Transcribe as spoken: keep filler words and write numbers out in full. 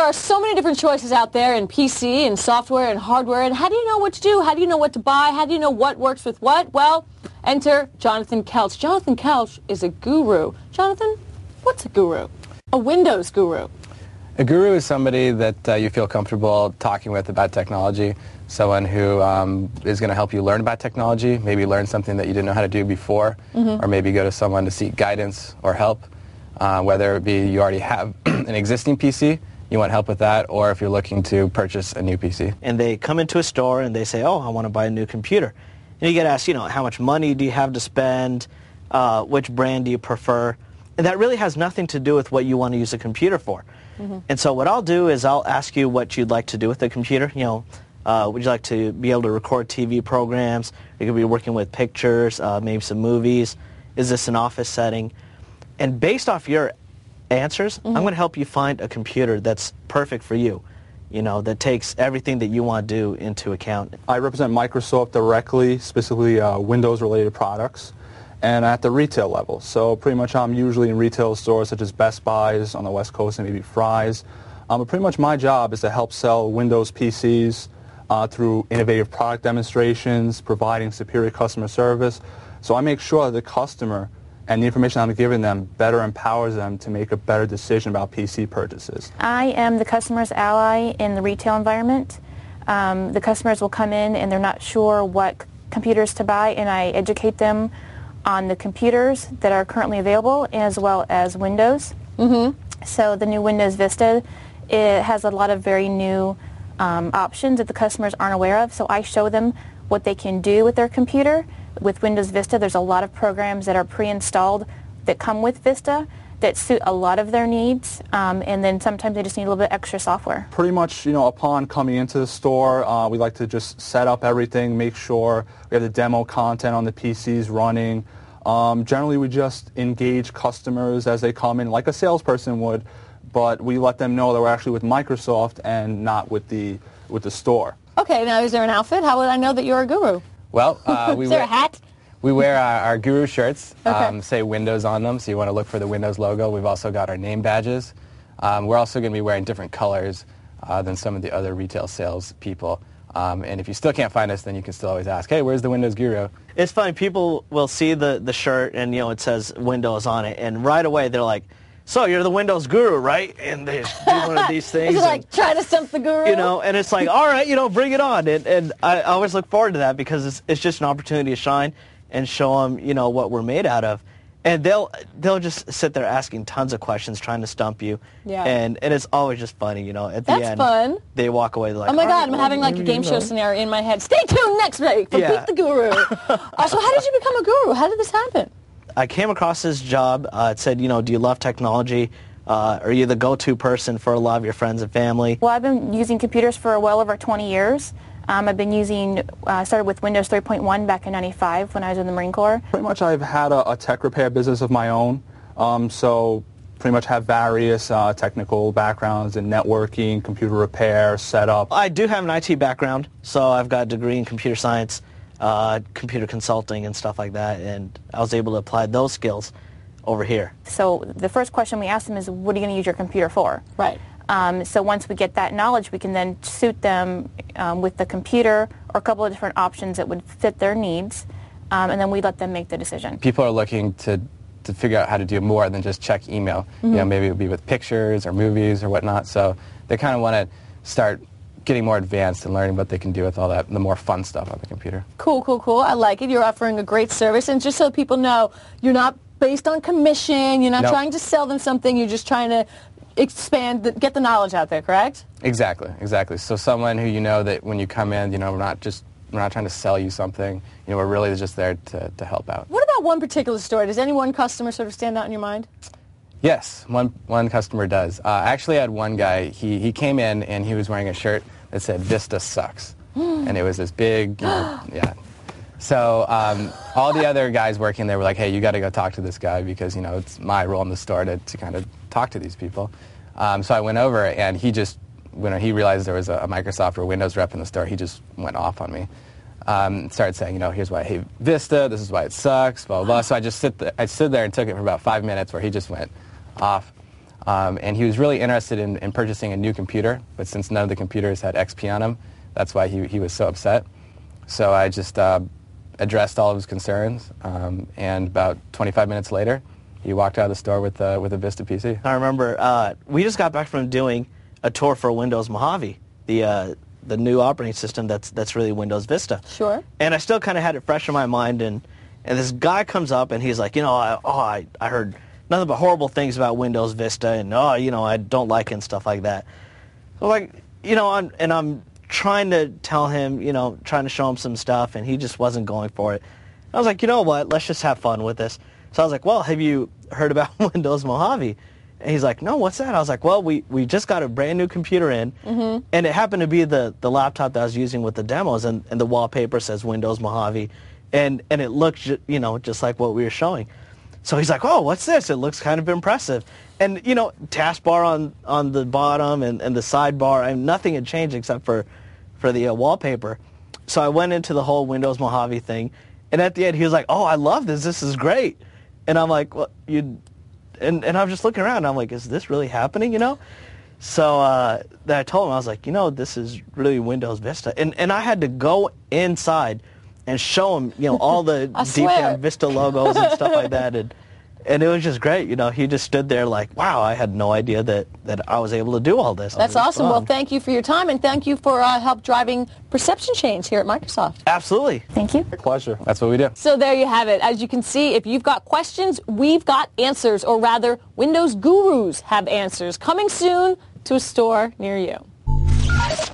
are so many different choices out there in P C and software and hardware, and how do you know what to do? How do you know what to buy? How do you know what works with what? Well, enter Jonathan Kelch. Jonathan Kelch is a guru. Jonathan, what's a guru? A Windows guru. A guru is somebody that uh, you feel comfortable talking with about technology, someone who um, is going to help you learn about technology, maybe learn something that you didn't know how to do before, mm-hmm. or maybe go to someone to seek guidance or help, uh, whether it be you already have an existing P C, you want help with that, or if you're looking to purchase a new P C. And they come into a store and they say, oh, I want to buy a new computer. And you get asked, you know, how much money do you have to spend? Uh, which brand do you prefer? And that really has nothing to do with what you want to use a computer for. Mm-hmm. And so what I'll do is I'll ask you what you'd like to do with the computer. You know, uh, would you like to be able to record T V programs? You could be working with pictures, uh, maybe some movies. Is this an office setting? And based off your answers, mm-hmm. I'm going to help you find a computer that's perfect for you, you know, that takes everything that you want to do into account. I represent Microsoft directly, specifically uh, Windows-related products, and at the retail level. So pretty much I'm usually in retail stores such as Best Buys on the West Coast and maybe Fry's. Um, but pretty much my job is to help sell Windows P Cs uh, through innovative product demonstrations, providing superior customer service. So I make sure that the customer and the information I'm giving them better empowers them to make a better decision about P C purchases. I am the customer's ally in the retail environment. Um, the customers will come in and they're not sure what c- computers to buy, and I educate them on the computers that are currently available as well as Windows. Mm-hmm. So the new Windows Vista, it has a lot of very new um, options that the customers aren't aware of. So I show them what they can do with their computer. With Windows Vista, there's a lot of programs that are pre-installed that come with Vista that suit a lot of their needs, um, and then sometimes they just need a little bit extra software. Pretty much, you know, upon coming into the store, uh, we like to just set up everything, make sure we have the demo content on the P Cs running. Um, generally, we just engage customers as they come in, like a salesperson would, but we let them know that we're actually with Microsoft and not with the with the store. Okay, now is there an outfit? How would I know that you're a guru? Well, uh, we is there wear, a hat? We wear our, our guru shirts, Okay. um, say Windows on them, so you want to look for the Windows logo. We've also got our name badges. Um, we're also going to be wearing different colors uh, than some of the other retail sales people. Um, and if you still can't find us, then you can still always ask, hey, where's the Windows guru? It's funny, people will see the, the shirt and, you know, it says Windows on it, and right away they're like, so you're the Windows guru, right? And they do one of these things. Is it like trying to stump the guru? You know, and it's like, all right, you know, bring it on. And, and I always look forward to that because it's, it's just an opportunity to shine and show them, you know, what we're made out of. And they'll they'll just sit there asking tons of questions, trying to stump you. Yeah. And, and it's always just funny, you know. At the That's end, fun. They walk away like, oh my all God, right, I'm well, having like a maybe game you show know. scenario in my head. Stay tuned next week for Yeah. Beat the Guru. uh, so how did you become a guru? How did this happen? I came across this job. Uh, it said, you know, do you love technology? Uh, are you the go-to person for a lot of your friends and family? Well, I've been using computers for well over twenty years. Um, I've been using, I uh, started with Windows three point one back in ninety-five when I was in the Marine Corps. Pretty much I've had a, a tech repair business of my own, um, so pretty much have various uh, technical backgrounds in networking, computer repair, setup. I do have an I T background, so I've got a degree in computer science, uh, computer consulting and stuff like that, and I was able to apply those skills over here. So the first question we ask them is, what are you going to use your computer for? Right. Um, so once we get that knowledge, we can then suit them um, with the computer or a couple of different options that would fit their needs, um, and then we let them make the decision. People are looking to, to figure out how to do more than just check email. Mm-hmm. You know, maybe it would be with pictures or movies or whatnot. So they kind of want to start getting more advanced and learning what they can do with all that, the more fun stuff on the computer. Cool, cool, cool. I like it. You're offering a great service, and just so people know, you're not based on commission. You're not Nope. trying to sell them something. You're just trying to expand, the, get the knowledge out there, correct? Exactly, exactly. So someone who you know that when you come in, you know, we're not just, we're not trying to sell you something. You know, we're really just there to, to help out. What about one particular story? Does any one customer sort of stand out in your mind? Yes, one one customer does. Uh, I actually had one guy, he, he came in and he was wearing a shirt that said, Vista sucks. And it was this big, you know, yeah. So um, all the other guys working there were like, hey, you got to go talk to this guy because, you know, it's my role in the store to, to kind of talk to these people. Um, so I went over, and he just, when he realized there was a, a Microsoft or Windows rep in the store, he just went off on me. Um, started saying, you know, here's why I hate Vista, this is why it sucks, blah, blah, blah. So I just sit there, I stood there and took it for about five minutes where he just went off. Um, and he was really interested in, in purchasing a new computer, but since none of the computers had X P on them, that's why he, he was so upset. So I just uh, addressed all of his concerns, um, and about twenty-five minutes later, he walked out of the store with, uh, with a Vista P C. I remember uh, we just got back from doing a tour for Windows Mojave, the uh, the new operating system that's that's really Windows Vista. Sure. And I still kind of had it fresh in my mind, and and this guy comes up and he's like, you know, I, oh, I, I heard nothing but horrible things about Windows Vista, and oh, you know, I don't like it and stuff like that. So like, you know, I'm, and I'm trying to tell him, you know, trying to show him some stuff, and he just wasn't going for it. I was like, you know what, let's just have fun with this. So I was like, well, have you heard about Windows Mojave? And he's like, no, what's that? I was like, well, we, we just got a brand new computer in, mm-hmm. and it happened to be the, the laptop that I was using with the demos, and, and the wallpaper says Windows Mojave, and, and it looks, you know, just like what we were showing. So he's like, oh, what's this? It looks kind of impressive. And, you know, taskbar on, on the bottom and, and the sidebar, I mean, nothing had changed except for, for the uh, wallpaper. So I went into the whole Windows Mojave thing, and at the end he was like, oh, I love this. This is great. And I'm like, well, you... And, and I'm just looking around, and I'm like, is this really happening, you know? So uh, then I told him, I was like, you know, this is really Windows Vista. And, and I had to go inside and show him, you know, all the D P M Vista logos and stuff like that. And, and it was just great, you know. He just stood there like, wow, I had no idea that, that I was able to do all this. That's awesome. Fun. Well, thank you for your time, and thank you for uh, help driving perception change here at Microsoft. Absolutely. Thank you. Pleasure. That's what we do. So there you have it. As you can see, if you've got questions, we've got answers, or rather, Windows gurus have answers. Coming soon to a store near you.